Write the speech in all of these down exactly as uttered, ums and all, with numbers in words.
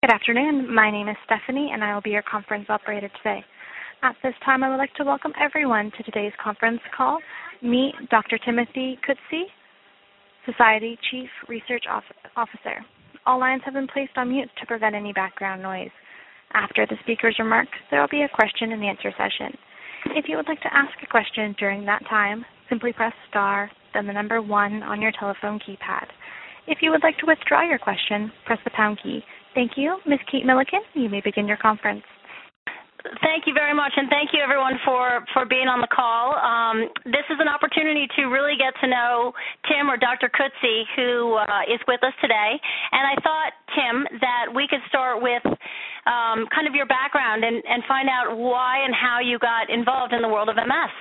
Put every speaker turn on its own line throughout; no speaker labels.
Good afternoon. My name is Stephanie, and I will be your conference operator today. At this time, I would like to welcome everyone to today's conference call. Meet Doctor Timothy Coetzee, Society Chief Research Officer. All lines have been placed on mute to prevent any background noise. After the speaker's remarks, there will be a question and answer session. If you would like to ask a question during that time, simply press star, then the number one on your telephone keypad. If you would like to withdraw your question, press the pound key. Thank you. Miz Kate Milliken, you may begin your conference.
Thank you very much, and thank you, everyone, for, for being on the call. Um, this is an opportunity to really get to know Tim, or Doctor Coetzee, who uh, is with us today. And I thought, Tim, that we could start with um, kind of your background and, and find out why and how you got involved in the world of M S.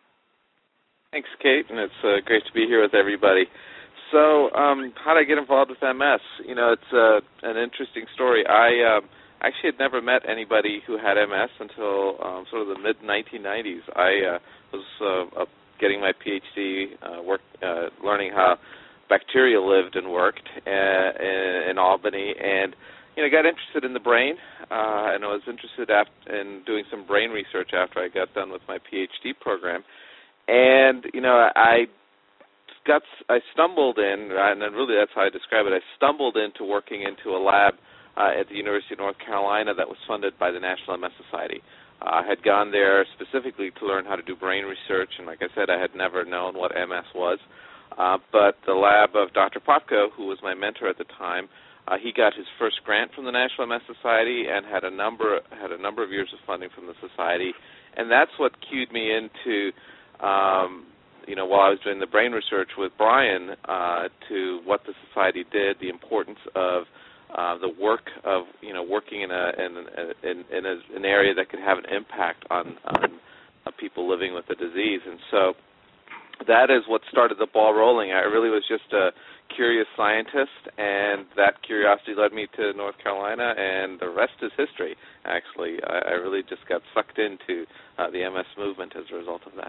Thanks, Kate, and it's uh, great to be here with everybody. So um, how did I get involved with M S? You know, it's uh, an interesting story. I um, actually had never met anybody who had M S until um, sort of the mid nineteen nineties. I uh, was uh, uh, getting my P H D, uh, work, uh, learning how bacteria lived and worked uh, in, in Albany, and you know, got interested in the brain, uh, and I was interested in doing some brain research after I got done with my P H D program. And you know, I got I stumbled in, and really that's how I describe it. I stumbled into working into a lab uh, at the University of North Carolina that was funded by the National M S Society. Uh, I had gone there specifically to learn how to do brain research, and like I said, I had never known what M S was. Uh, but the lab of Doctor Popko, who was my mentor at the time, uh, he got his first grant from the National M S Society and had a number had a number of years of funding from the society, and that's what cued me into. Um, you know, while I was doing the brain research with Brian, uh, to what the society did, the importance of uh, the work of, you know, working in a in, in, in a, an area that could have an impact on, on uh, people living with the disease. And so that is what started the ball rolling. I really was just a curious scientist, and that curiosity led me to North Carolina, and the rest is history, actually. I, I really just got sucked into uh, the M S movement as a result of that.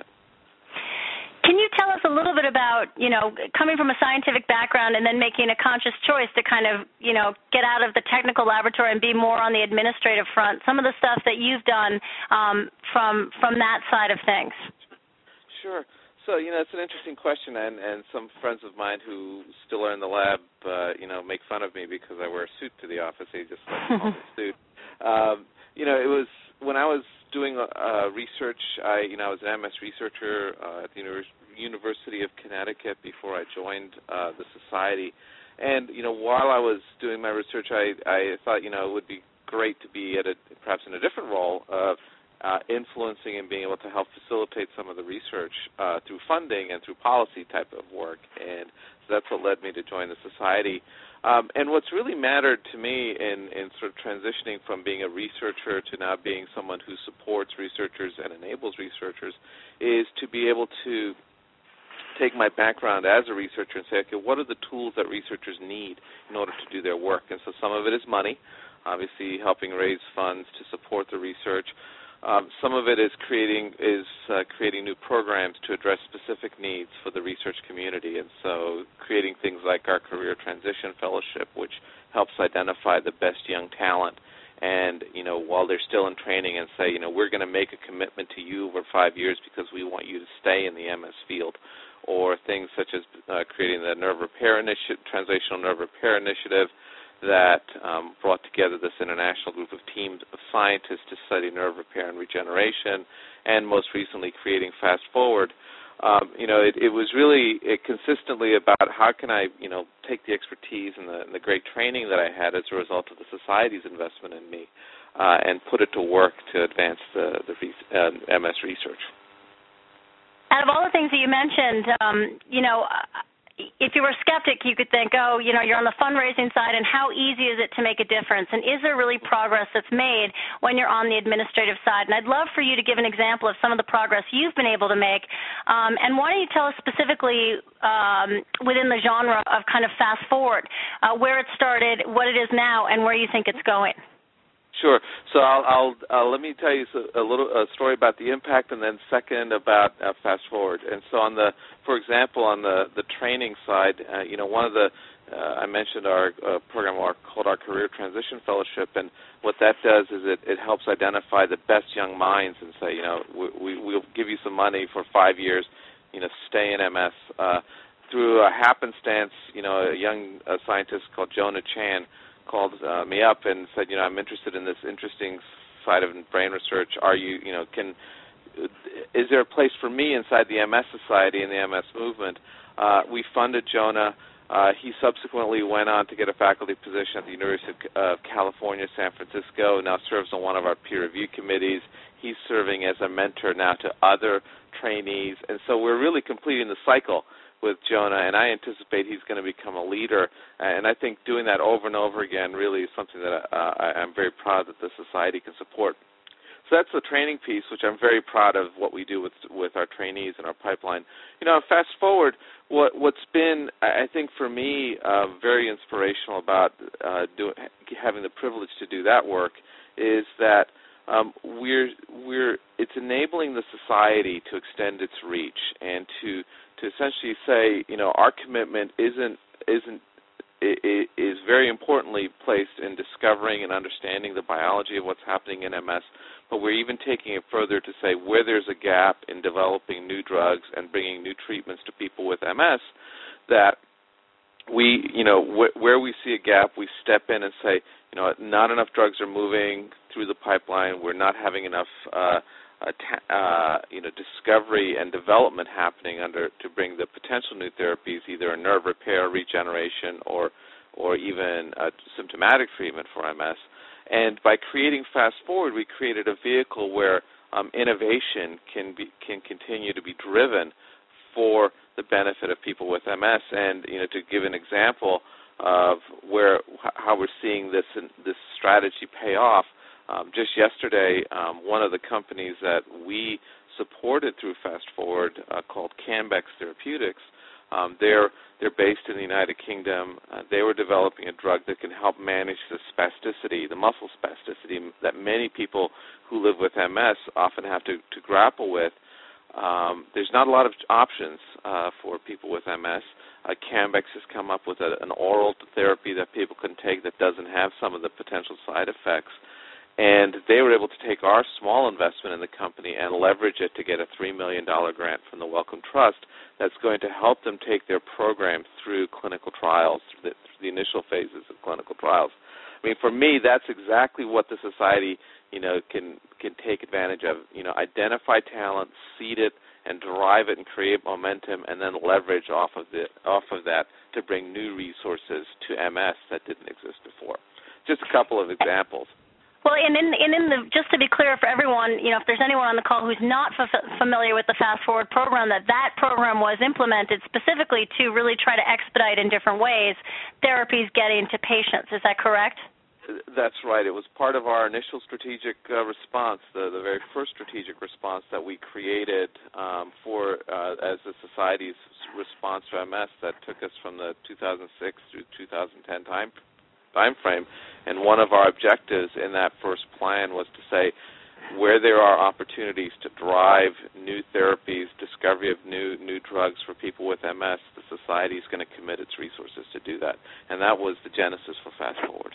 Can you tell us a little bit about, you know, coming from a scientific background and then making a conscious choice to kind of, you know, get out of the technical laboratory and be more on the administrative front, some of the stuff that you've done um, from from that side of things?
Sure. So, you know, it's an interesting question, and, and some friends of mine who still are in the lab, uh, you know, make fun of me because I wear a suit to the office. They just like call me a suit. Um, you know, it was when I was doing uh, research, I, you know, I was an M S researcher uh, at the Univers- University of Connecticut before I joined uh, the society. And, you know, while I was doing my research, I, I thought, you know, it would be great to be at a, perhaps in a different role of uh, influencing and being able to help facilitate some of the research uh, through funding and through policy type of work. And so that's what led me to join the society. Um, and what's really mattered to me in, in sort of transitioning from being a researcher to now being someone who supports researchers and enables researchers is to be able to take my background as a researcher and say, okay, what are the tools that researchers need in order to do their work? And so some of it is money, obviously helping raise funds to support the research. Um, some of it is creating is uh, creating new programs to address specific needs for the research community, and so creating things like our Career Transition Fellowship, which helps identify the best young talent, and you know, while they're still in training, and say, you know, we're going to make a commitment to you over five years because we want you to stay in the M S field, or things such as uh, creating the nerve repair initiative, translational nerve repair initiative, that um, brought together this international group of teams of scientists to study nerve repair and regeneration, and most recently creating Fast Forward. Um, you know, it, it was really it consistently about how can I, you know, take the expertise and the, and the great training that I had as a result of the society's investment in me uh, and put it to work to advance the, the uh, M S research.
Out of all the things that you mentioned, um, you know, if you were a skeptic, you could think, oh, you know, you're on the fundraising side, and how easy is it to make a difference? And is there really progress that's made when you're on the administrative side? And I'd love for you to give an example of some of the progress you've been able to make. Um, and why don't you tell us specifically um, within the genre of kind of Fast Forward, uh, where it started, what it is now, and where you think it's going?
Sure. So I'll, I'll uh, let me tell you a little a story about the impact, and then second about uh, Fast Forward. And so on the, for example, on the, the training side, uh, you know, one of the uh, I mentioned our uh, program our, called our Career Transition Fellowship, and what that does is it, it helps identify the best young minds and say, you know, we, we, we'll give you some money for five years, you know, stay in M S. Uh, through a happenstance, you know, a young uh, scientist called Jonah Chan called uh, me up and said, you know, I'm interested in this interesting side of brain research. Are you, you know, can, is there a place for me inside the M S Society and the M S movement? Uh, we funded Jonah. Uh, he subsequently went on to get a faculty position at the University of California, San Francisco, now serves on one of our peer review committees. He's serving as a mentor now to other trainees. And so we're really completing the cycle with Jonah, and I anticipate he's going to become a leader. And I think doing that over and over again really is something that uh, I'm very proud that the Society can support. So that's the training piece, which I'm very proud of what we do with with our trainees and our pipeline. You know, fast forward, what, what's been, I think for me, uh, very inspirational about uh, do, having the privilege to do that work is that um, we're we're it's enabling the society to extend its reach and to to essentially say, you know, our commitment isn't isn't it is very importantly placed in discovering and understanding the biology of what's happening in M S, but we're even taking it further to say where there's a gap in developing new drugs and bringing new treatments to people with M S, that we, you know, wh- where we see a gap, we step in and say, you know, not enough drugs are moving through the pipeline, we're not having enough uh, Uh, you know, discovery and development happening under to bring the potential new therapies, either a nerve repair, regeneration, or or even a symptomatic treatment for M S. And by creating Fast Forward, we created a vehicle where um, innovation can be can continue to be driven for the benefit of people with M S. And you know, to give an example of where how we're seeing this this strategy pay off. Um, just yesterday, um, one of the companies that we supported through Fast Forward, uh, called Cambex Therapeutics, um, they're they're based in the United Kingdom. Uh, they were developing a drug that can help manage the spasticity, the muscle spasticity that many people who live with M S often have to, to grapple with. Um, there's not a lot of options uh, for people with M S. Uh, Cambex has come up with a, an oral therapy that people can take that doesn't have some of the potential side effects. And they were able to take our small investment in the company and leverage it to get a three million dollars grant from the Wellcome Trust that's going to help them take their program through clinical trials, through the, through the initial phases of clinical trials. I mean, for me, that's exactly what the society, you know, can can take advantage of. You know, identify talent, seed it, and drive it and create momentum, and then leverage off of the off of that to bring new resources to M S that didn't exist before. Just a couple of examples.
Well, and in, and in the, just to be clear for everyone, you know, if there's anyone on the call who's not f- familiar with the Fast Forward program, that that program was implemented specifically to really try to expedite in different ways therapies getting to patients. Is that correct?
That's right. It was part of our initial strategic uh, response, the, the very first strategic response that we created um, for uh, as the society's response to M S that took us from the two thousand six through two thousand ten time time frame. And one of our objectives in that first plan was to say where there are opportunities to drive new therapies, discovery of new new drugs for people with M S, the society is going to commit its resources to do that. And that was the genesis for Fast Forward.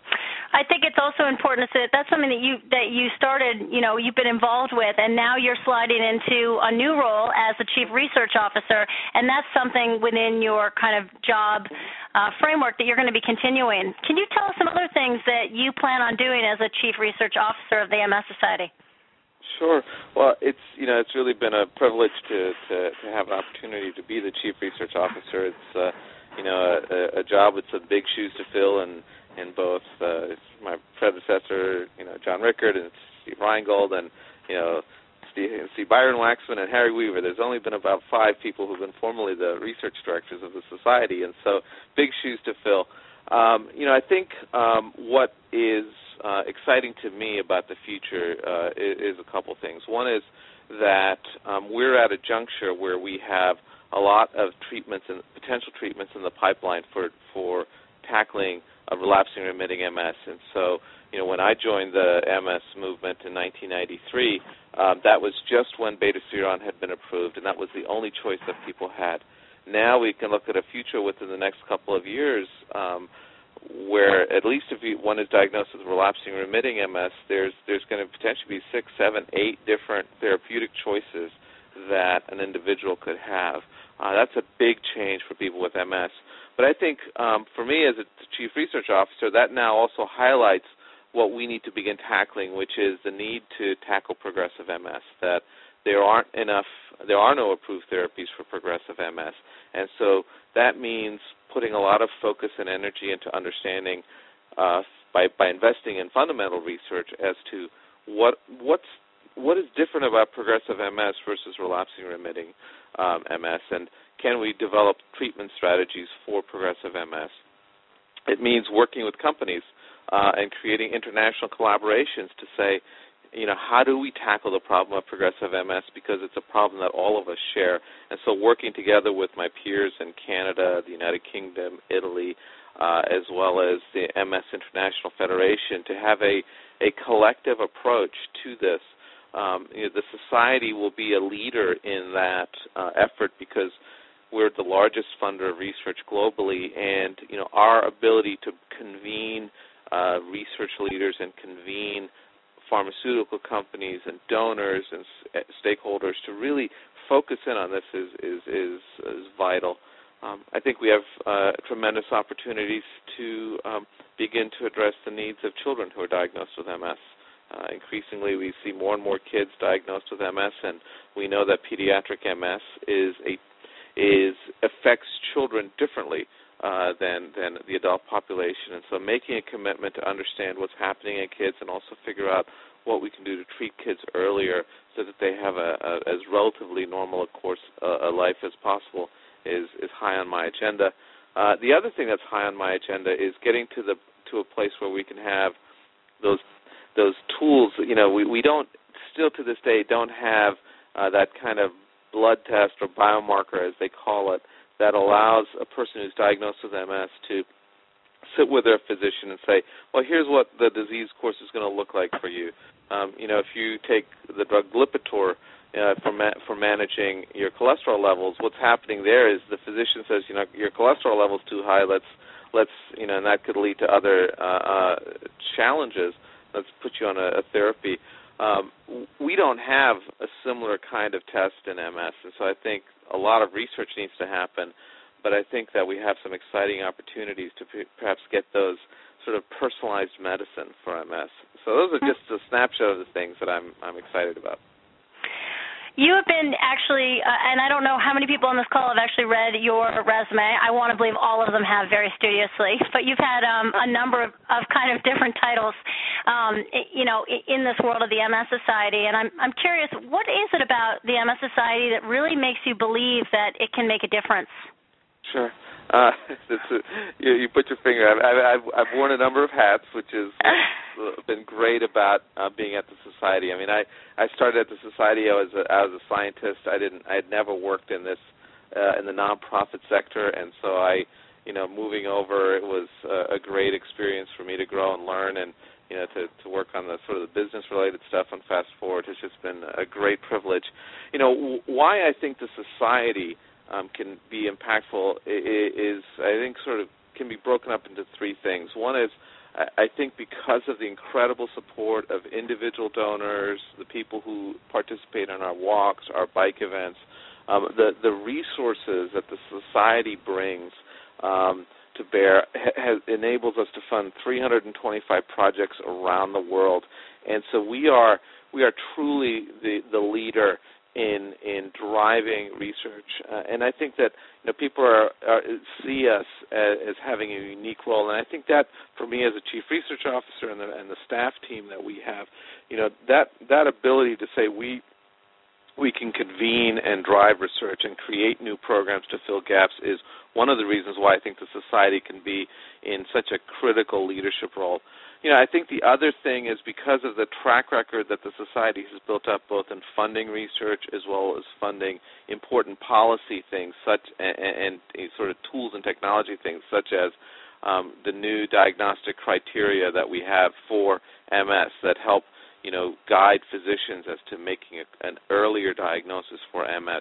I think it's also important to say that that's something that you that you started, you know, you've been involved with, and now you're sliding into a new role as the Chief Research Officer, and that's something within your kind of job uh, framework that you're going to be continuing. Can you tell us some other things that you plan on doing as a Chief Research Officer of the M S Society?
Sure. Well, it's you know it's really been a privilege to to, to have an opportunity to be the Chief Research Officer. It's uh, you know a, a job. It's a big shoes to fill, and in both uh, my predecessor, you know, John Rickard and Steve Reingold, and you know, Steve, Steve Byron Waxman and Harry Weaver. There's only been about five people who've been formerly the research directors of the society, and so big shoes to fill. Um, you know, I think um, what is uh, exciting to me about the future uh, is, is a couple things. One is that um, we're at a juncture where we have a lot of treatments and potential treatments in the pipeline for for tackling of relapsing remitting M S. And so, you know, when I joined the M S movement in nineteen ninety-three, um, that was just when beta-seron had been approved, and that was the only choice that people had. now we can look at a future within the next couple of years um, where at least if you, one is diagnosed with relapsing remitting M S, there's there's going to potentially be six, seven, eight different therapeutic choices that an individual could have. Uh, that's a big change for people with M S. But I think um, for me as a chief research officer, that now also highlights what we need to begin tackling, which is the need to tackle progressive M S, that there aren't enough, there are no approved therapies for progressive M S. And so that means putting a lot of focus and energy into understanding uh, by, by investing in fundamental research as to what what's what is different about progressive M S versus relapsing remitting um, M S, and can we develop treatment strategies for progressive M S? It means working with companies uh, and creating international collaborations to say, you know, how do we tackle the problem of progressive M S, because it's a problem that all of us share. And so working together with my peers in Canada, the United Kingdom, Italy, uh, as well as the M S International Federation to have a, a collective approach to this. Um, you know, the society will be a leader in that uh, effort because we're the largest funder of research globally, and, you know, our ability to convene uh, research leaders and convene pharmaceutical companies and donors and s- stakeholders to really focus in on this is is is, is vital. Um, I think we have uh, tremendous opportunities to um, begin to address the needs of children who are diagnosed with M S. Uh, increasingly, we see more and more kids diagnosed with M S, and we know that pediatric M S is a is affects children differently uh, than than the adult population. And so, making a commitment to understand what's happening in kids and also figure out what we can do to treat kids earlier so that they have a, a as relatively normal, of course, a, a life as possible is is high on my agenda. Uh, the other thing that's high on my agenda is getting to the to a place where we can have those those tools. You know, we, we don't still to this day don't have uh, that kind of blood test or biomarker, as they call it, that allows a person who's diagnosed with M S to sit with their physician and say, well, here's what the disease course is going to look like for you. Um, you know, if you take the drug Lipitor uh, for ma- for managing your cholesterol levels, what's happening there is the physician says, you know, your cholesterol level's too high. Let's let's you know, and that could lead to other uh, uh, challenges. Let's put you on a, a therapy. Um, we don't have a similar kind of test in M S, and so I think a lot of research needs to happen, but I think that we have some exciting opportunities to p- perhaps get those sort of personalized medicine for M S. So those are just a snapshot of the things that I'm I'm excited about.
You have been actually, uh, and I don't know how many people on this call have actually read your resume. I want to believe all of them have very studiously, but you've had um, a number of, of kind of different titles, um, you know, in this world of the M S Society. And I'm I'm curious, what is it about the M S Society that really makes you believe that it can make a difference?
Sure. Uh, it's a, you, you put your finger. I've, I've, I've worn a number of hats, which has been great about uh, being at the society. I mean, I, I started at the society as a, as a scientist. I didn't. I had never worked in this uh, in the nonprofit sector, and so I, you know, moving over, it was uh, a great experience for me to grow and learn, and you know, to, to work on the sort of the business-related stuff on Fast Forward has just been a great privilege. You know, w- why I think the society Um, can be impactful is, I think, sort of can be broken up into three things. One is, I think because of the incredible support of individual donors, the people who participate in our walks, our bike events, um, the, the resources that the society brings um, to bear has, enables us to fund three hundred twenty-five projects around the world. And so we are we are truly the, the leader in in driving research, uh, and I think that you know people are, are see us as, as having a unique role, and I think that for me as a chief research officer and the, and the staff team that we have, you know that that ability to say we we can convene and drive research and create new programs to fill gaps is one of the reasons why I think the society can be in such a critical leadership role. You know, I think the other thing is because of the track record that the society has built up both in funding research as well as funding important policy things such and, and, and sort of tools and technology things such as um, the new diagnostic criteria that we have for M S that help, you know, guide physicians as to making a, an earlier diagnosis for M S.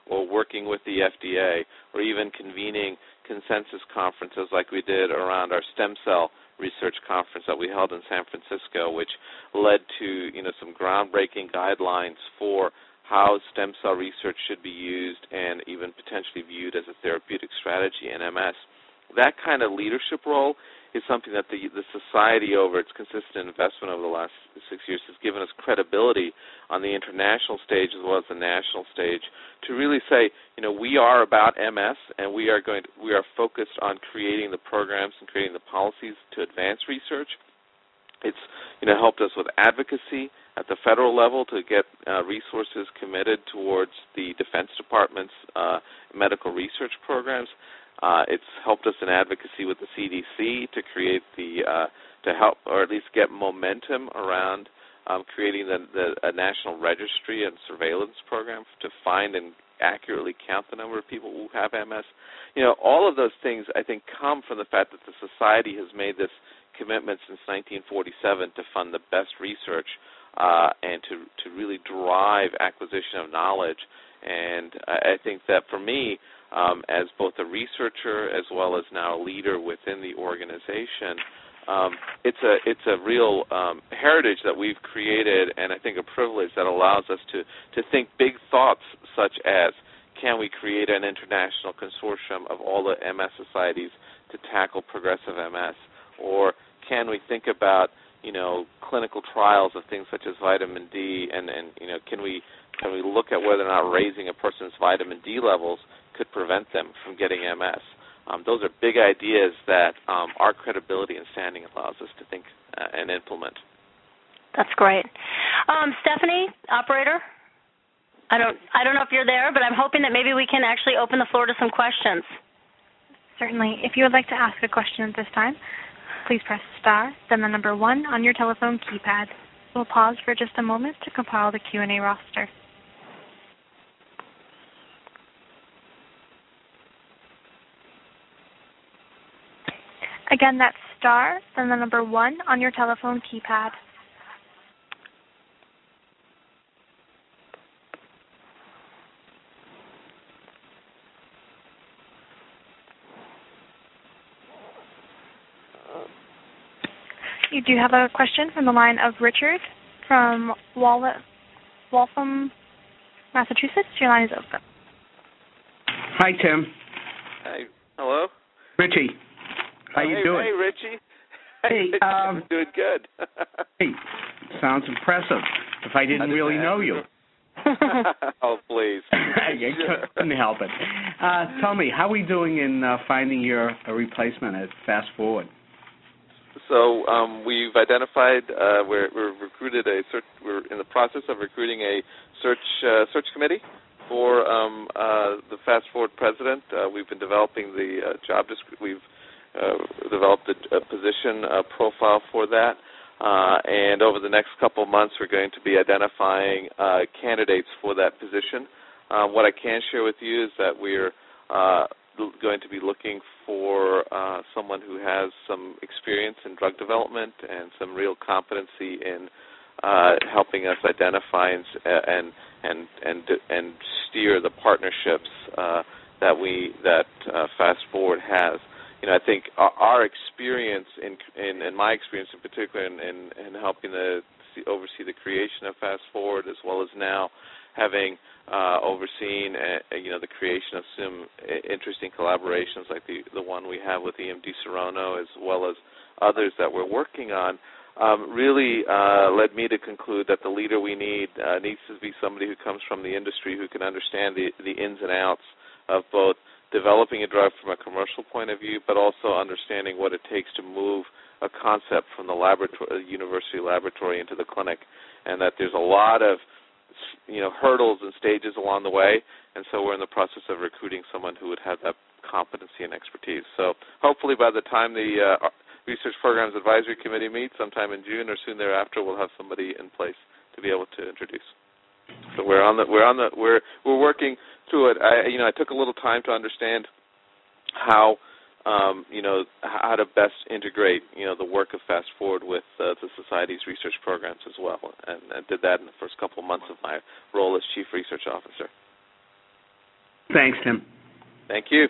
or working with the F D A, or even convening consensus conferences like we did around our stem cell research conference that we held in San Francisco, which led to, you know, some groundbreaking guidelines for how stem cell research should be used and even potentially viewed as a therapeutic strategy in M S. That kind of leadership role is something that the, the society, over its consistent investment over the last six years, has given us credibility on the international stage as well as the national stage to really say, you know, we are about M S, and we are going to, we are focused on creating the programs and creating the policies to advance research. It's, you know, helped us with advocacy at the federal level to get uh, resources committed towards the Defense Department's uh, medical research programs. Uh, it's helped us in advocacy with the C D C to create the, uh, to help, or at least get momentum around um, creating the, the a national registry and surveillance program to find and accurately count the number of people who have M S. You know, all of those things, I think, come from the fact that the society has made this commitment since nineteen forty-seven to fund the best research uh, and to, to really drive acquisition of knowledge. And I think that for me, Um, as both a researcher as well as now a leader within the organization, um, it's a it's a real um, heritage that we've created, and I think a privilege that allows us to, to think big thoughts such as, can we create an international consortium of all the M S societies to tackle progressive M S, or can we think about, you know, clinical trials of things such as vitamin D, and, and you know, can we can we look at whether or not raising a person's vitamin D levels could prevent them from getting M S. Um, those are big ideas that um, our credibility and standing allows us to think uh, and implement.
That's great. Um, Stephanie, operator, I don't, I don't know if you're there, but I'm hoping that maybe we can actually open the floor to some questions.
Certainly. If you would like to ask a question at this time, please press star, then the number one on your telephone keypad. We'll pause for just a moment to compile the Q and A roster. Again, that's star, then the number one on your telephone keypad. You do have a question from the line of Richard from Wal- Waltham, Massachusetts. Your line is open.
Hi, Tim.
Hi. Hello?
Richie. How
oh,
you
hey,
doing?
Hey, Richie.
Hey, um,
I'm doing good.
Hey, sounds impressive. If I didn't really know you.
Oh, please.
I couldn't help it. Uh, tell me, how are we doing in uh, finding your a replacement at Fast Forward?
So um, we've identified, uh, we're, we're recruited a search, we're in the process of recruiting a search uh, search committee for um, uh, the Fast Forward president. Uh, we've been developing the uh, job description. We've Uh, developed a, a position a profile for that, uh, and over the next couple of months we're going to be identifying uh, candidates for that position. Uh, what I can share with you is that we're uh, going to be looking for uh, someone who has some experience in drug development and some real competency in uh, helping us identify and and and and, and steer the partnerships uh, that we that uh, Fast Forward has. You know, I think our, our experience, in, in, in my experience in particular, in, in, in helping the see, oversee the creation of Fast Forward, as well as now having uh, overseen, uh, you know, the creation of some interesting collaborations like the the one we have with E M D Serono, as well as others that we're working on, um, really uh, led me to conclude that the leader we need uh, needs to be somebody who comes from the industry, who can understand the, the ins and outs of both developing a drug from a commercial point of view, but also understanding what it takes to move a concept from the laboratory, university laboratory into the clinic, and that there's a lot of, you know, hurdles and stages along the way, and so we're in the process of recruiting someone who would have that competency and expertise. So hopefully by the time the uh, Research Programs Advisory Committee meets sometime in June or soon thereafter, we'll have somebody in place to be able to introduce. So we're on the we're on the we're we're working through it. I you know I took a little time to understand how um, you know how to best integrate you know the work of Fast Forward with uh, the society's research programs as well, and I did that in the first couple of months of my role as Chief Research Officer.
Thanks, Tim.
Thank you.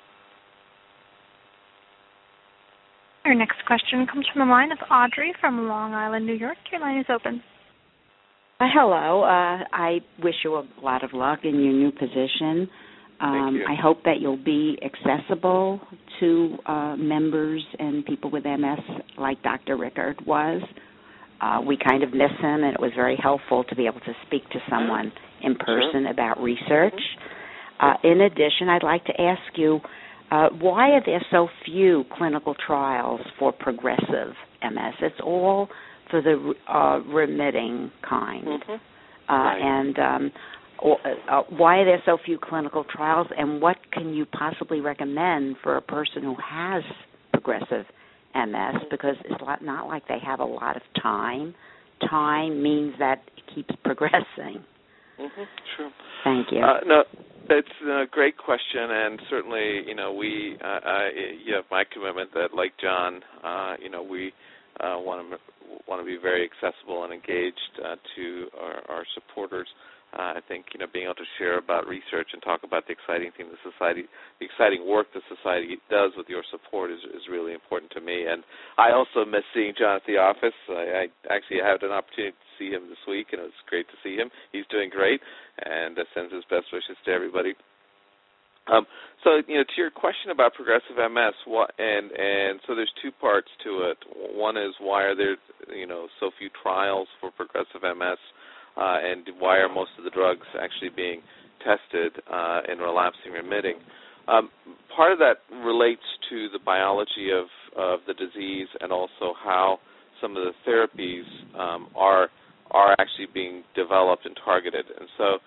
Our next question comes from the line of Audrey from Long Island, New York. Your line is open.
Uh, hello. Uh, I wish you a lot of luck in your new position. Um,
Thank you.
I hope that you'll be accessible to uh, members and people with M S like Doctor Rickard was. Uh, we kind of miss him, and it was very helpful to be able to speak to someone in person
Sure.
about research. Uh, in addition, I'd like to ask you, uh, why are there so few clinical trials for progressive M S? It's all for the uh, remitting kind.
Mm-hmm.
Uh,
Right.
And um, uh, why are there so few clinical trials, and what can you possibly recommend for a person who has progressive M S? Because it's not like they have a lot of time. Time means that it keeps progressing.
Mm-hmm. Sure.
Thank you.
Uh, no, it's a great question, and certainly, you know, we, uh, I, you have my commitment that, like John, uh, you know, we uh, want to want to be very accessible and engaged uh, to our, our supporters. Uh, I think, you know, being able to share about research and talk about the exciting thing the society, the exciting work the society does with your support is, is really important to me. And I also miss seeing John at the office. I, I actually had an opportunity to see him this week, and it was great to see him. He's doing great, and uh, sends his best wishes to everybody. Um, so, you know, to your question about progressive M S, what, and and so there's two parts to it. One is, why are there, you know, so few trials for progressive M S? Uh, and why are most of the drugs actually being tested uh, in relapsing remitting? Um, part of that relates to the biology of, of the disease, and also how some of the therapies um, are are actually being developed and targeted. And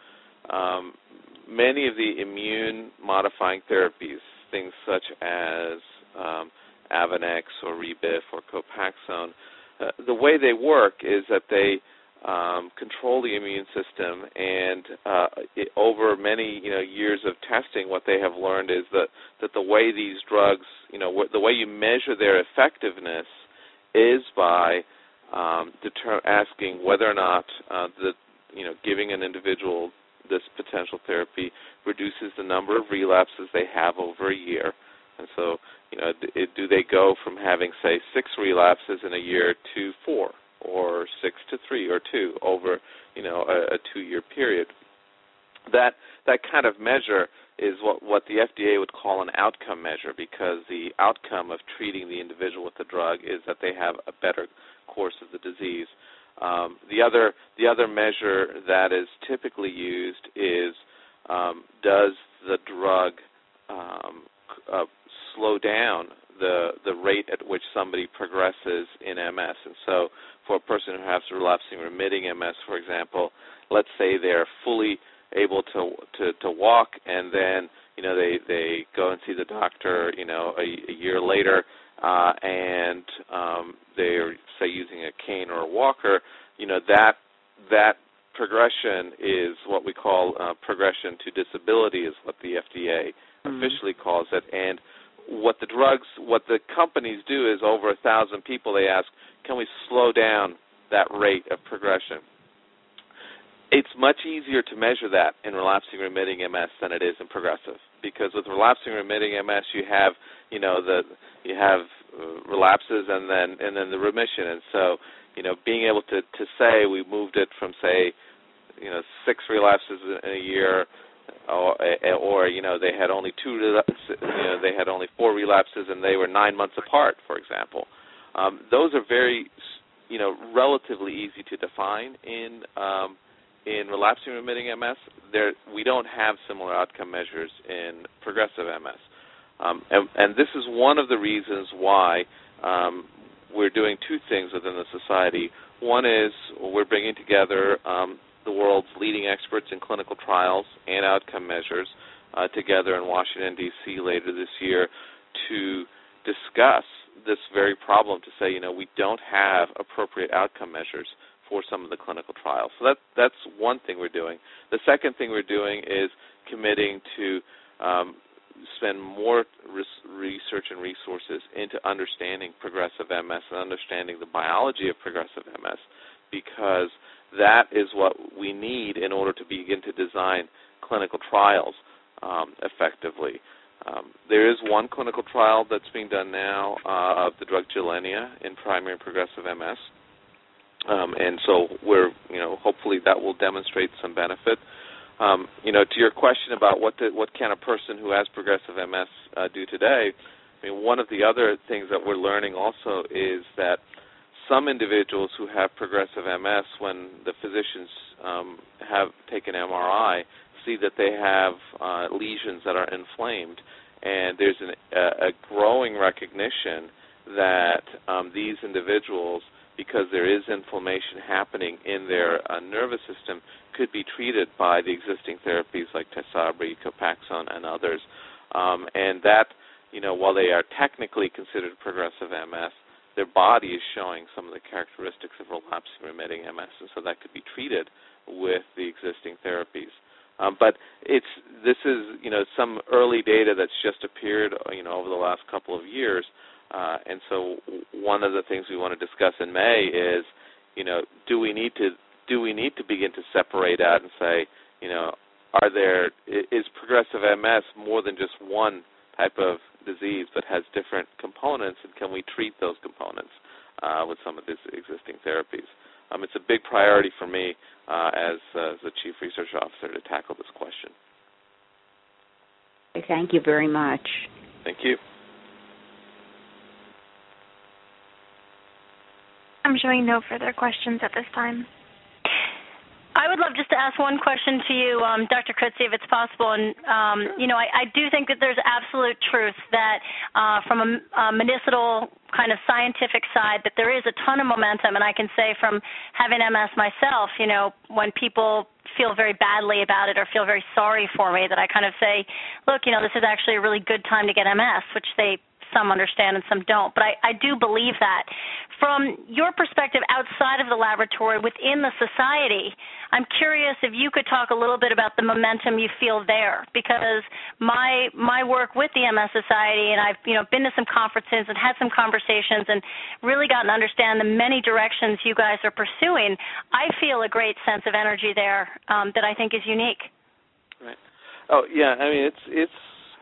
so um, many of the immune-modifying therapies, things such as um, Avonex or Rebif or Copaxone, uh, the way they work is that they Um, control the immune system, and uh, it, over many you know years of testing, what they have learned is that that the way these drugs, you know, wh- the way you measure their effectiveness is by um, deter- asking whether or not uh, the you know giving an individual this potential therapy reduces the number of relapses they have over a year. And so, you know, it, do they go from having, say, six relapses in a year to four, or six to three or two over, you know, a, a two-year period? That that kind of measure is what, what the F D A would call an outcome measure, because the outcome of treating the individual with the drug is that they have a better course of the disease. Um, the other the other measure that is typically used is um, does the drug um, uh, slow down the the rate at which somebody progresses in M S. And so for a person who has relapsing remitting M S, for example, let's say they're fully able to to, to walk, and then you know they, they go and see the doctor you know a, a year later, uh, and um, they're, say, using a cane or a walker. You know that that progression is what we call uh, progression to disability, is what the F D A mm-hmm. officially calls it. And what the drugs, what the companies do is, over a thousand people, they ask, can we slow down that rate of progression? It's much easier to measure that in relapsing remitting M S than it is in progressive, because with relapsing remitting M S, you have, you know, the you have uh, relapses and then and then the remission. And so, you know, being able to, to say we moved it from, say, you know, six relapses in a year, Or, or you know they had only two, you know they had only four relapses, and they were nine months apart, for example. Um, those are very, you know, relatively easy to define in um, in relapsing remitting M S. There, we don't have similar outcome measures in progressive M S, um, and, and this is one of the reasons why um, we're doing two things within the society. One is we're bringing together Um, the world's leading experts in clinical trials and outcome measures uh, together in Washington, D C later this year to discuss this very problem, to say, you know, we don't have appropriate outcome measures for some of the clinical trials. So that, that's one thing we're doing. The second thing we're doing is committing to um, spend more res- research and resources into understanding progressive M S and understanding the biology of progressive M S, because that is what we need in order to begin to design clinical trials. um, effectively. Um, there is one clinical trial that's being done now uh, of the drug Gilenya in primary and progressive M S, um, and so we're, you know, hopefully that will demonstrate some benefit. Um, you know, to your question about what the, what can a person who has progressive M S uh, do today, I mean, one of the other things that we're learning also is that some individuals who have progressive M S, when the physicians um, have taken M R I, see that they have uh, lesions that are inflamed, and there's an, a, a growing recognition that um, these individuals, because there is inflammation happening in their uh, nervous system, could be treated by the existing therapies like Tysabri, Copaxone, and others. Um, and that, you know, while they are technically considered progressive M S, their body is showing some of the characteristics of relapsing remitting M S, and so that could be treated with the existing therapies. Um, but it's this is, you know, some early data that's just appeared, you know, over the last couple of years. Uh, and so one of the things we want to discuss in May is, you know, do we need to do we need to begin to separate out and say, you know, are there is progressive M S more than just one type of disease but has different components, and can we treat those components uh, with some of these existing therapies? Um, it's a big priority for me uh, as, uh, as the Chief Research Officer to tackle this question.
Thank you very much.
Thank you.
I'm showing no further questions at this time.
I would love just to ask one question to you, um, Doctor Coetzee, if it's possible. And, um, you know, I, I do think that there's absolute truth that uh, from a, a medicinal kind of scientific side that there is a ton of momentum. And I can say from having M S myself, you know, when people feel very badly about it or feel very sorry for me, that I kind of say, look, you know, this is actually a really good time to get M S, which they some understand and some don't. But I, I do believe that. From your perspective outside of the laboratory, within the society, I'm curious if you could talk a little bit about the momentum you feel there, because my my work with the M S Society, and I've you know been to some conferences and had some conversations and really gotten to understand the many directions you guys are pursuing, I feel a great sense of energy there um, that I think is unique.
Right. Oh, yeah, I mean, it's, it's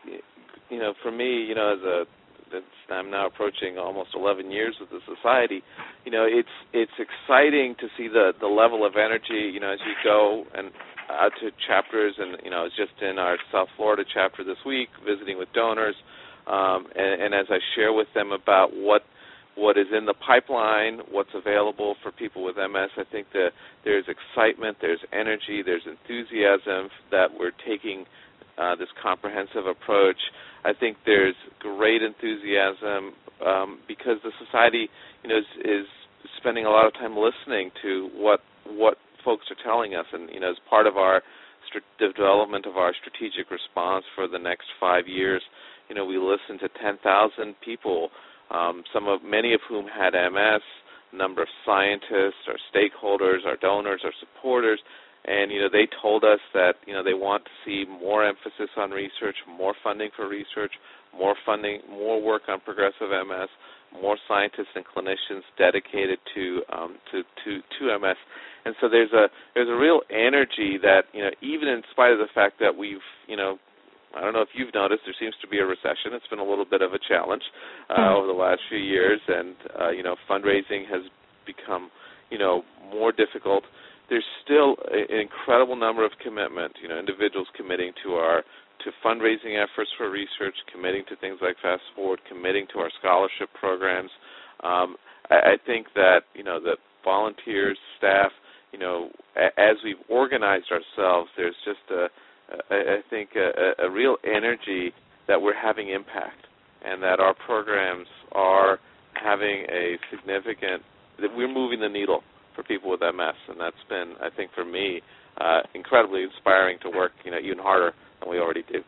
you know, for me, you know, as a It's, I'm now approaching almost eleven years with the society. You know, it's it's exciting to see the, the level of energy. You know, as you go and out to chapters, and you know, I was just in our South Florida chapter this week, visiting with donors, um, and, and as I share with them about what what is in the pipeline, what's available for people with M S, I think that there's excitement, there's energy, there's enthusiasm that we're taking Uh, this comprehensive approach. I think there's great enthusiasm um, because the society, you know, is, is spending a lot of time listening to what what folks are telling us, and you know, as part of our st- development of our strategic response for the next five years, you know, we listened to ten thousand people, um, some of many of whom had M S, a number of scientists, our stakeholders, our donors, our supporters. And, you know, they told us that, you know, they want to see more emphasis on research, more funding for research, more funding, more work on progressive M S, more scientists and clinicians dedicated to um, to, to to M S. And so there's a there's a real energy that, you know, even in spite of the fact that we've, you know, I don't know if you've noticed, there seems to be a recession. It's been a little bit of a challenge uh, mm-hmm. over the last few years, and, uh, you know, fundraising has become, you know, more difficult. There's still an incredible number of commitment, you know, individuals committing to our to fundraising efforts for research, committing to things like Fast Forward, committing to our scholarship programs. Um, I, I think that, you know, that volunteers, staff, you know, a, as we've organized ourselves, there's just a, a I think, a, a real energy that we're having impact, and that our programs are having a significant, that we're moving the needle for people with M S, and that's been, I think, for me, uh, incredibly inspiring to work, you know, even harder than we already do.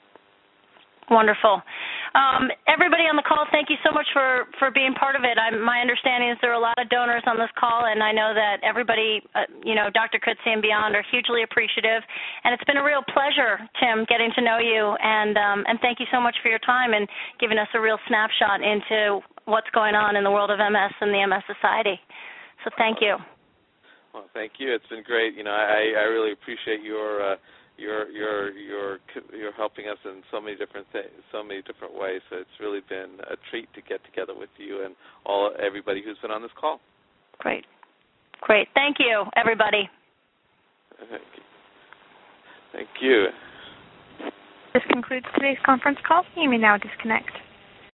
Wonderful. Um, everybody on the call, thank you so much for, for being part of it. I'm, my understanding is there are a lot of donors on this call, and I know that everybody, uh, you know, Doctor Coetzee and beyond are hugely appreciative. And it's been a real pleasure, Tim, getting to know you, and um, and thank you so much for your time and giving us a real snapshot into what's going on in the world of M S and the M S Society. So thank you.
Well, thank you. It's been great. You know, I, I really appreciate your uh, you're you're you're you're helping us in so many different things, so many different ways. So it's really been a treat to get together with you and all everybody who's been on this call.
Great, great. Thank you, everybody.
Thank you. Thank you.
This concludes today's conference call. You may now disconnect.